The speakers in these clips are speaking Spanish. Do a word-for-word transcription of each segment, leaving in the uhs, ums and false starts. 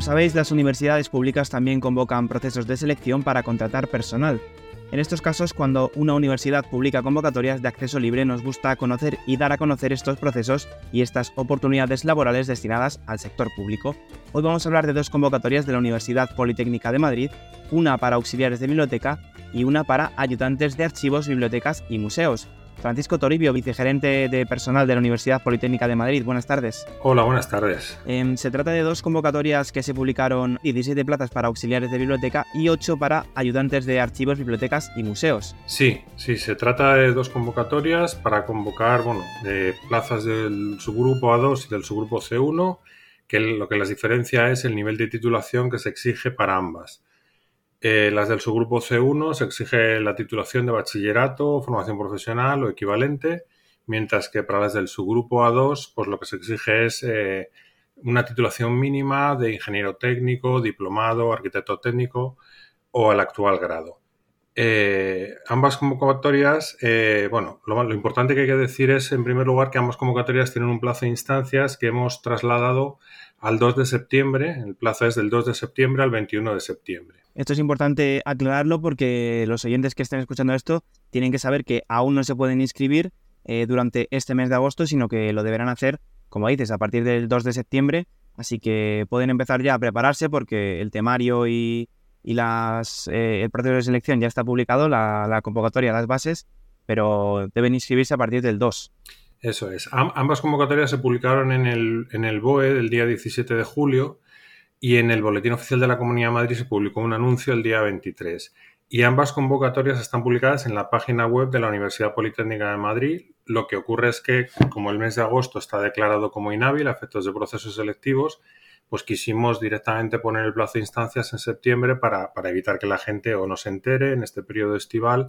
sabéis, las universidades públicas también convocan procesos de selección para contratar personal. En estos casos, cuando una universidad publica convocatorias de acceso libre, nos gusta conocer y dar a conocer estos procesos y estas oportunidades laborales destinadas al sector público. Hoy vamos a hablar de dos convocatorias de la Universidad Politécnica de Madrid, una para auxiliares de biblioteca y una para ayudantes de archivos, bibliotecas y museos. Francisco Toribio, vicegerente de personal de la Universidad Politécnica de Madrid. Buenas tardes. Hola, buenas tardes. Eh, se trata de dos convocatorias que se publicaron, diecisiete plazas para auxiliares de biblioteca y ocho para ayudantes de archivos, bibliotecas y museos. Sí, sí, se trata de dos convocatorias para convocar, bueno, de plazas del subgrupo A dos y del subgrupo C uno, que lo que las diferencia es el nivel de titulación que se exige para ambas. Eh, las del subgrupo C uno se exige la titulación de bachillerato, formación profesional o equivalente, mientras que para las del subgrupo A dos, pues lo que se exige es eh, una titulación mínima de ingeniero técnico, diplomado, arquitecto técnico o el actual grado. Eh, ambas convocatorias, eh, bueno, lo, lo importante que hay que decir es, en primer lugar, que ambas convocatorias tienen un plazo de instancias que hemos trasladado al dos de septiembre. El plazo es del dos de septiembre al veintiuno de septiembre. Esto es importante aclararlo porque los oyentes que estén escuchando esto tienen que saber que aún no se pueden inscribir eh, durante este mes de agosto, sino que lo deberán hacer, como dices, a partir del dos de septiembre. Así que pueden empezar ya a prepararse porque el temario y, y las, eh, el proceso de selección ya está publicado, la, la convocatoria, las bases, pero deben inscribirse a partir del dos. Eso es. Am- ambas convocatorias se publicaron en el, en el B O E del día diecisiete de julio. Y en el Boletín Oficial de la Comunidad de Madrid se publicó un anuncio el día veintitrés. Y ambas convocatorias están publicadas en la página web de la Universidad Politécnica de Madrid. Lo que ocurre es que, como el mes de agosto está declarado como inhábil a efectos de procesos selectivos, pues quisimos directamente poner el plazo de instancias en septiembre para, para evitar que la gente o no se entere en este periodo estival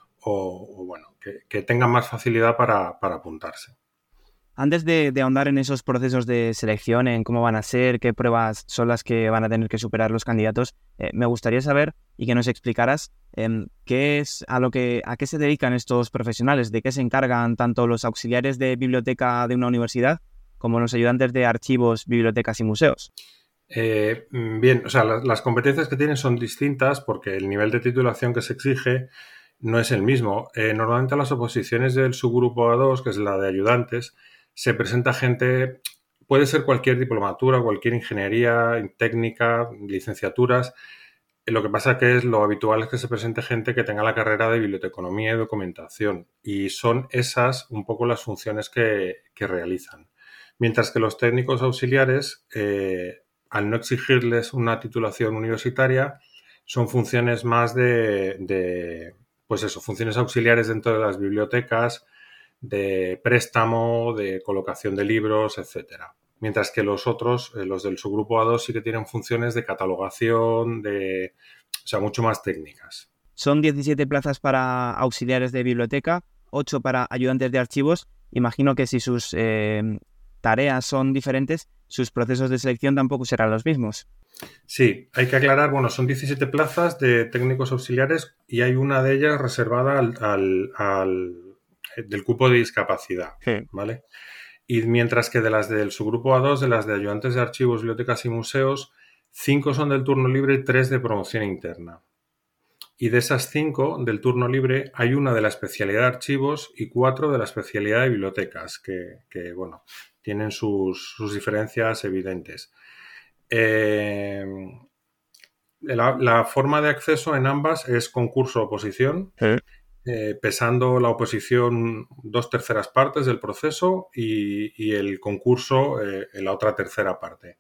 o, o bueno, que, que tengan más facilidad para, para apuntarse. Antes de, de ahondar en esos procesos de selección, en cómo van a ser, qué pruebas son las que van a tener que superar los candidatos, eh, me gustaría saber y que nos explicaras eh, qué es a lo que a qué se dedican estos profesionales, de qué se encargan tanto los auxiliares de biblioteca de una universidad como los ayudantes de archivos, bibliotecas y museos. Eh, bien, o sea, las, las competencias que tienen son distintas porque el nivel de titulación que se exige no es el mismo. Eh, normalmente las oposiciones del subgrupo A dos, que es la de ayudantes, se presenta gente, puede ser cualquier diplomatura, cualquier ingeniería técnica, licenciaturas. Lo que pasa que es lo habitual es que se presente gente que tenga la carrera de biblioteconomía y documentación, y son esas un poco las funciones que, que realizan. Mientras que los técnicos auxiliares, eh, al no exigirles una titulación universitaria, son funciones más de, de, pues eso, funciones auxiliares dentro de las bibliotecas, de préstamo, de colocación de libros, etcétera. Mientras que los otros, eh, los del subgrupo A dos, sí que tienen funciones de catalogación, de, o sea, mucho más técnicas. Son diecisiete plazas para auxiliares de biblioteca, ocho para ayudantes de archivos. Imagino que si sus eh, tareas son diferentes, sus procesos de selección tampoco serán los mismos. Sí, hay que aclarar, bueno, son diecisiete plazas de técnicos auxiliares y hay una de ellas reservada al, al, al del cupo de discapacidad, sí. ¿Vale? Y mientras que de las del subgrupo A dos, de las de ayudantes de archivos, bibliotecas y museos, cinco son del turno libre y tres de promoción interna. Y de esas cinco del turno libre hay una de la especialidad de archivos y cuatro de la especialidad de bibliotecas, que, que bueno, tienen sus, sus diferencias evidentes. Eh, la, la forma de acceso en ambas es concurso-oposición. Sí. Eh, pesando la oposición dos terceras partes del proceso y, y el concurso eh, en la otra tercera parte.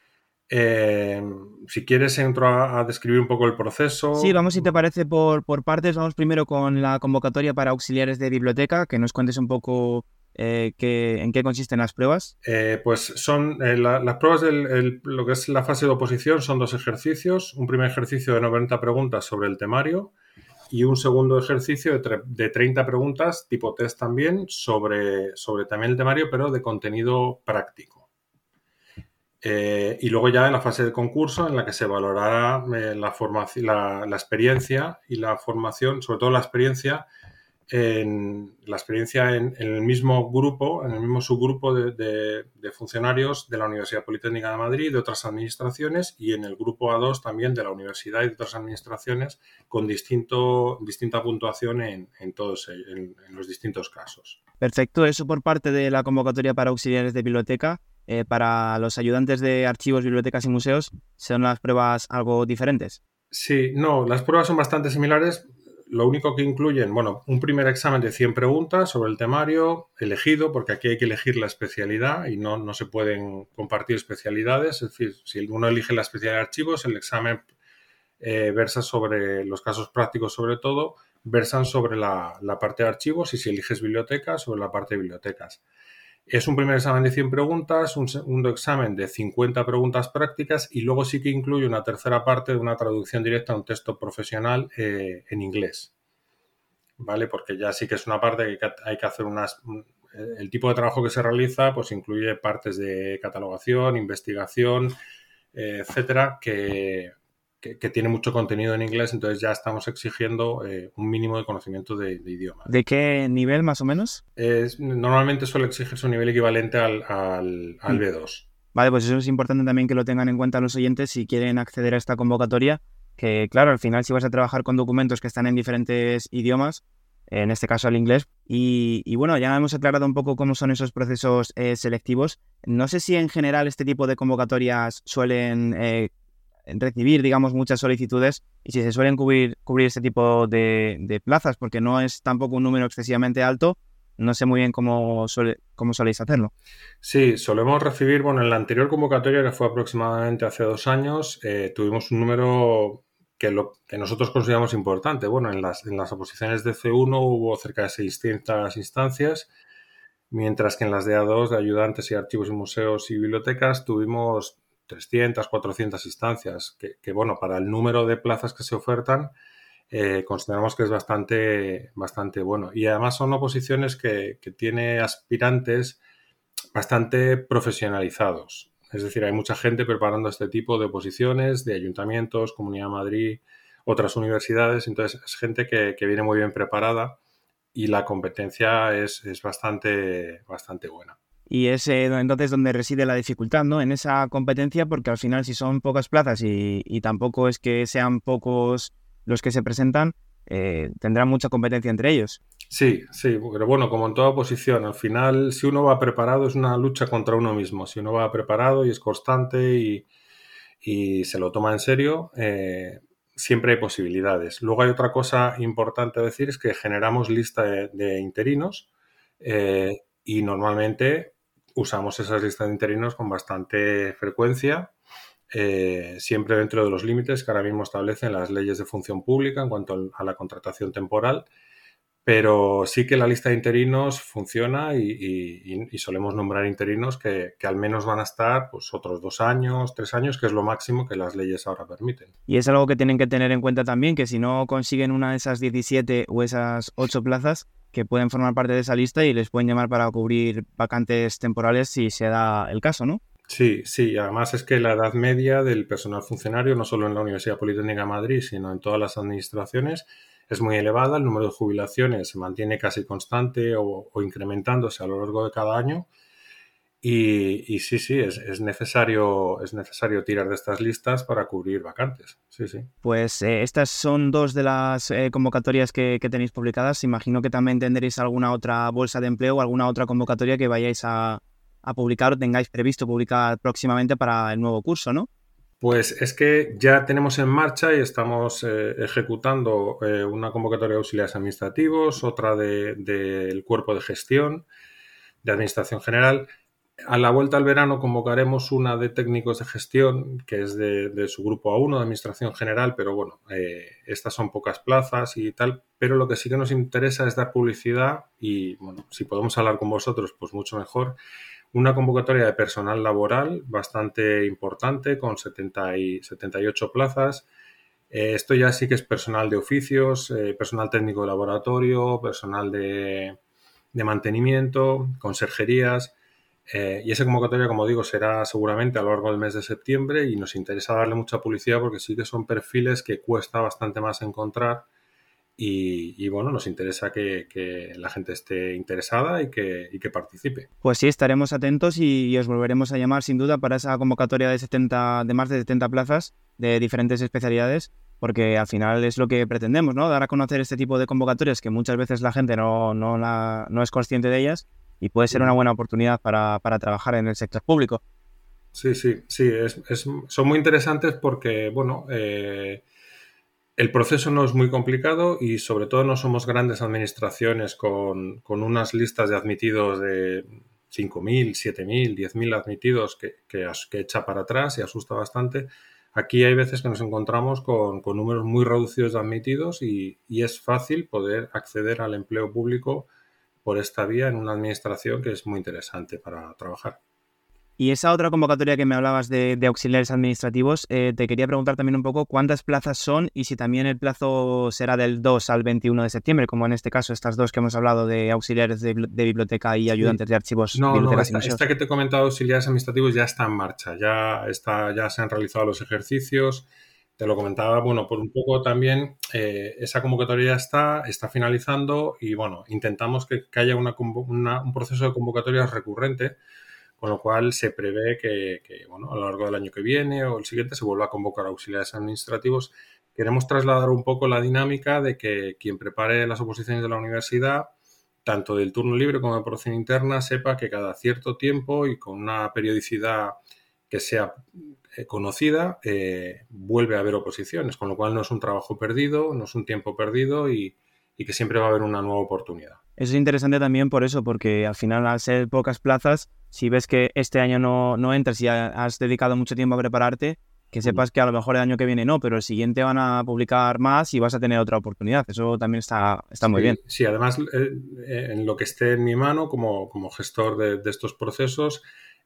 Eh, si quieres entro a, a describir un poco el proceso. Sí, vamos, si te parece, por, por partes. Vamos primero con la convocatoria para auxiliares de biblioteca, que nos cuentes un poco eh, qué, en qué consisten las pruebas. Eh, pues son eh, la, las pruebas de lo que es la fase de oposición son dos ejercicios. Un primer ejercicio de noventa preguntas sobre el temario y un segundo ejercicio de, tre- de treinta preguntas, tipo test también, sobre, sobre también el temario, pero de contenido práctico. Eh, y luego ya en la fase de concurso, en la que se valorará eh, la, formación, la, la experiencia y la formación, sobre todo la experiencia en la experiencia en, en el mismo grupo, en el mismo subgrupo de, de, de funcionarios de la Universidad Politécnica de Madrid, de otras administraciones, y en el grupo A dos también de la universidad y de otras administraciones, con distinto, distinta puntuación en, en todos en, en los distintos casos. Perfecto, eso por parte de la convocatoria para auxiliares de biblioteca. Eh, para los ayudantes de archivos, bibliotecas y museos, ¿son las pruebas algo diferentes? Sí, no, las pruebas son bastante similares. Lo único que incluyen, bueno, un primer examen de cien preguntas sobre el temario elegido, porque aquí hay que elegir la especialidad y no, no se pueden compartir especialidades. Es decir, si uno elige la especialidad de archivos, el examen eh, versa sobre los casos prácticos, sobre todo, versan sobre la, la parte de archivos, y si eliges bibliotecas, sobre la parte de bibliotecas. Es un primer examen de cien preguntas, un segundo examen de cincuenta preguntas prácticas, y luego sí que incluye una tercera parte de una traducción directa a un texto profesional eh, en inglés. ¿Vale? Porque ya sí que es una parte que hay que hacer unas... El tipo de trabajo que se realiza pues incluye partes de catalogación, investigación, eh, etcétera, que, que, que tiene mucho contenido en inglés, entonces ya estamos exigiendo eh, un mínimo de conocimiento de, de idioma. ¿De qué nivel más o menos? Es, normalmente suele exigirse un nivel equivalente al, al, al B dos. Vale, pues eso es importante también que lo tengan en cuenta los oyentes si quieren acceder a esta convocatoria, que claro, al final si vas a trabajar con documentos que están en diferentes idiomas, en este caso el inglés, y, y bueno, ya hemos aclarado un poco cómo son esos procesos eh, selectivos. No sé si en general este tipo de convocatorias suelen eh, recibir, digamos, muchas solicitudes, y si se suelen cubrir, cubrir este tipo de, de plazas, porque no es tampoco un número excesivamente alto. No sé muy bien cómo, suele, cómo soléis hacerlo. Sí, solemos recibir, bueno, en la anterior convocatoria, que fue aproximadamente hace dos años, eh, tuvimos un número que, lo, que nosotros consideramos importante. Bueno, en las, en las oposiciones de C uno hubo cerca de seiscientas instancias, mientras que en las de A dos, de ayudantes y archivos y museos y bibliotecas, tuvimos trescientas, cuatrocientas instancias, que, que bueno, para el número de plazas que se ofertan, Eh, consideramos que es bastante, bastante bueno. Y además son oposiciones que, que tiene aspirantes bastante profesionalizados. Es decir, hay mucha gente preparando este tipo de oposiciones de ayuntamientos, Comunidad de Madrid, otras universidades. Entonces es gente que, que viene muy bien preparada, y la competencia es, es bastante, bastante buena. Y es eh, entonces donde reside la dificultad, ¿no? En esa competencia, porque al final si son pocas plazas y, y tampoco es que sean pocos los que se presentan, eh, tendrán mucha competencia entre ellos. Sí, sí, pero bueno, como en toda oposición, al final si uno va preparado es una lucha contra uno mismo. Si uno va preparado y es constante y, y se lo toma en serio, eh, siempre hay posibilidades. Luego hay otra cosa importante a decir, es que generamos lista de, de interinos eh, y normalmente usamos esas listas de interinos con bastante frecuencia, eh, siempre dentro de los límites que ahora mismo establecen las leyes de función pública en cuanto a la contratación temporal. Pero sí que la lista de interinos funciona, y, y, y solemos nombrar interinos que, que al menos van a estar pues otros dos años, tres años, que es lo máximo que las leyes ahora permiten. Y es algo que tienen que tener en cuenta también, que si no consiguen una de esas diecisiete o esas ocho plazas, que pueden formar parte de esa lista y les pueden llamar para cubrir vacantes temporales si se da el caso, ¿no? Sí, sí, además es que la edad media del personal funcionario, no solo en la Universidad Politécnica de Madrid, sino en todas las administraciones, es muy elevada. El número de jubilaciones se mantiene casi constante o, o incrementándose a lo largo de cada año. Y, y sí, sí, es, es, necesario, es necesario tirar de estas listas para cubrir vacantes. Sí, sí. Pues eh, estas son dos de las eh, convocatorias que, que tenéis publicadas. Imagino que también tendréis alguna otra bolsa de empleo o alguna otra convocatoria que vayáis a, a publicar o tengáis previsto publicar próximamente para el nuevo curso, ¿no? Pues es que ya tenemos en marcha y estamos eh, ejecutando eh, una convocatoria de auxiliares administrativos, otra del de, de cuerpo de gestión, de administración general. A la vuelta al verano convocaremos una de técnicos de gestión, que es de, de su grupo A uno de administración general, pero bueno, eh, estas son pocas plazas y tal. Pero lo que sí que nos interesa es dar publicidad y, bueno, si podemos hablar con vosotros, pues mucho mejor. Una convocatoria de personal laboral bastante importante, con setenta y, setenta y ocho plazas. Eh, esto ya sí que es personal de oficios, eh, personal técnico de laboratorio, personal de, de mantenimiento, conserjerías. Eh, y esa convocatoria, como digo, será seguramente a lo largo del mes de septiembre, y nos interesa darle mucha publicidad porque sí que son perfiles que cuesta bastante más encontrar Y, y bueno, nos interesa que, que la gente esté interesada y que, y que participe. Pues sí, estaremos atentos y, y os volveremos a llamar sin duda para esa convocatoria de setenta, de más de setenta plazas de diferentes especialidades, porque al final es lo que pretendemos, ¿no? Dar a conocer este tipo de convocatorias que muchas veces la gente no, no, la, no es consciente de ellas y puede ser una buena oportunidad para, para trabajar en el sector público. Sí, sí, sí, es, es, son muy interesantes porque, bueno, eh, el proceso no es muy complicado y sobre todo no somos grandes administraciones con, con unas listas de admitidos de cinco mil, siete mil, diez mil admitidos que, que, que echa para atrás y asusta bastante. Aquí hay veces que nos encontramos con, con números muy reducidos de admitidos y, y es fácil poder acceder al empleo público por esta vía en una administración que es muy interesante para trabajar. Y esa otra convocatoria que me hablabas de, de auxiliares administrativos, eh, te quería preguntar también un poco cuántas plazas son y si también el plazo será del dos al veintiuno de septiembre, como en este caso estas dos que hemos hablado de auxiliares de, de biblioteca y ayudantes sí. de archivos. No, no, esta, esta que te he comentado, auxiliares administrativos, ya está en marcha, ya, está, ya se han realizado los ejercicios. Te lo comentaba, bueno, por un poco también eh, esa convocatoria ya está, está finalizando y bueno, intentamos que, que haya una, una, un proceso de convocatorias recurrente, con lo cual se prevé que, que, bueno, a lo largo del año que viene o el siguiente se vuelva a convocar auxiliares administrativos. Queremos trasladar un poco la dinámica de que quien prepare las oposiciones de la universidad, tanto del turno libre como de promoción interna, sepa que cada cierto tiempo y con una periodicidad que sea conocida, eh, vuelve a haber oposiciones, con lo cual no es un trabajo perdido, no es un tiempo perdido y, y que siempre va a haber una nueva oportunidad. Eso es interesante también por eso, porque al final, al ser pocas plazas, si ves que este año no, no entras y has dedicado mucho tiempo a prepararte, que sepas que a lo mejor el año que viene no, pero el siguiente van a publicar más y vas a tener otra oportunidad. Eso también está, está sí, muy bien. Sí, además, eh, en lo que esté en mi mano como, como gestor de, de estos procesos,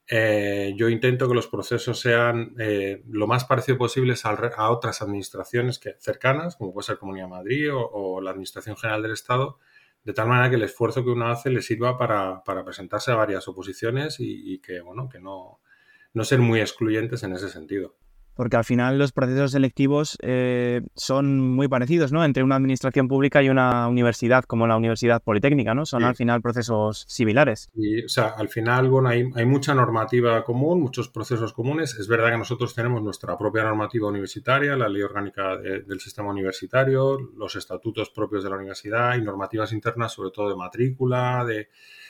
eh, yo intento que los procesos sean eh, lo más parecido posible a, a otras administraciones que, cercanas, como puede ser Comunidad de Madrid o, o la Administración General del Estado, de tal manera que el esfuerzo que uno hace le sirva para, para presentarse a varias oposiciones y, y que, bueno, que no, no ser muy excluyentes en ese sentido. Porque al final los procesos selectivos eh, son muy parecidos, ¿no? Entre una administración pública y una universidad como la Universidad Politécnica, ¿no? Son sí. al final procesos similares. Y, o sea, al final, bueno, hay, hay mucha normativa común, muchos procesos comunes. Es verdad que nosotros tenemos nuestra propia normativa universitaria, la ley orgánica de, del sistema universitario, los estatutos propios de la universidad y normativas internas, sobre todo de matrícula, de...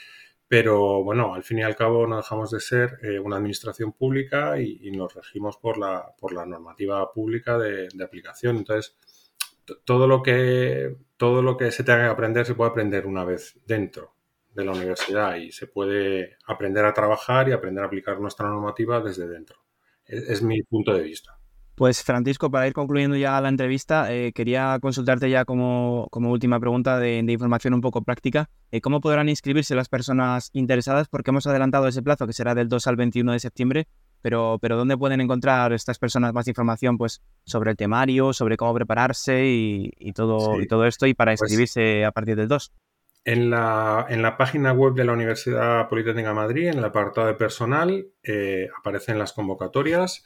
Pero, bueno, al fin y al cabo no dejamos de ser eh, una administración pública y, y nos regimos por la, por la normativa pública de, de aplicación. Entonces, todo lo, que, todo lo que se tenga que aprender se puede aprender una vez dentro de la universidad y se puede aprender a trabajar y aprender a aplicar nuestra normativa desde dentro. Es, es mi punto de vista. Pues Francisco, para ir concluyendo ya la entrevista, eh, quería consultarte ya como, como última pregunta de, de información un poco práctica. Eh, ¿Cómo podrán inscribirse las personas interesadas? Porque hemos adelantado ese plazo, que será del dos al veintiuno de septiembre, pero, pero ¿dónde pueden encontrar estas personas más información pues, sobre el temario, sobre cómo prepararse y, y, todo, sí. y todo esto, y para inscribirse pues, a partir del dos? En la, en la página web de la Universidad Politécnica de Madrid, en el apartado de personal, eh, aparecen las convocatorias.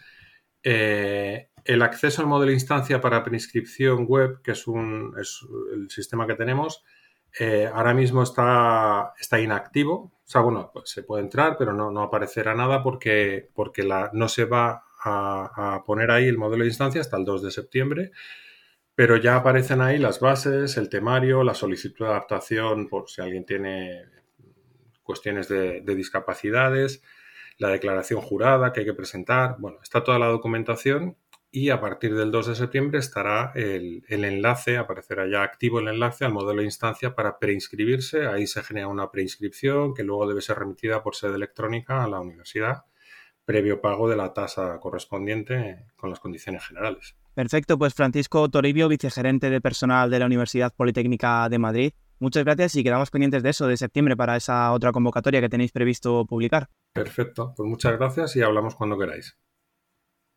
Eh, el acceso al modelo de instancia para preinscripción web, que es, un, es el sistema que tenemos, eh, ahora mismo está, está inactivo. O sea, bueno, pues se puede entrar, pero no, no aparecerá nada porque, porque la, no se va a, a poner ahí el modelo de instancia hasta el dos de septiembre. Pero ya aparecen ahí las bases, el temario, la solicitud de adaptación por si alguien tiene cuestiones de, de discapacidades, la declaración jurada que hay que presentar. Bueno, está toda la documentación y a partir del dos de septiembre estará el, el enlace, aparecerá ya activo el enlace al modelo de instancia para preinscribirse. Ahí se genera una preinscripción que luego debe ser remitida por sede electrónica a la universidad, previo pago de la tasa correspondiente con las condiciones generales. Perfecto, pues Francisco Toribio, vicegerente de personal de la Universidad Politécnica de Madrid. Muchas gracias y quedamos pendientes de eso, de septiembre, para esa otra convocatoria que tenéis previsto publicar. Perfecto, pues muchas gracias y hablamos cuando queráis.